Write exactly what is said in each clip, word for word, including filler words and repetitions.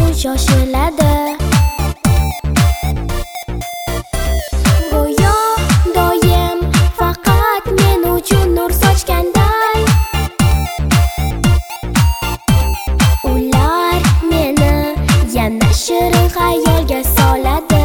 uchun shoshiladi. Go'yo doim faqat men uchun nur sochganday, ular meni yana shirin xayolga soladi.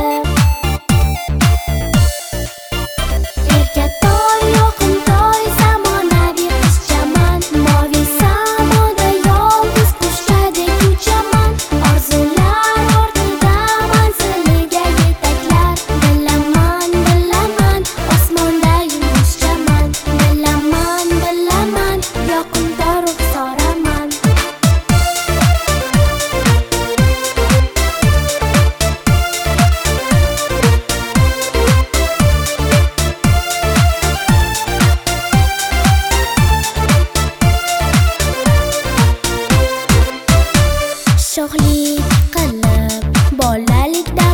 Erkatoy, yoqimtoy, zamonaviy qizchaman. Moviy samoda yolg'iz qushdek uchaman. Orzular ortida manziliga yetaklar. Bilaman, bilaman, osmonda yulduzchaman. Bilaman, bilaman, yoqimda ruxsoraman. Sho'xlik qilib bolalikda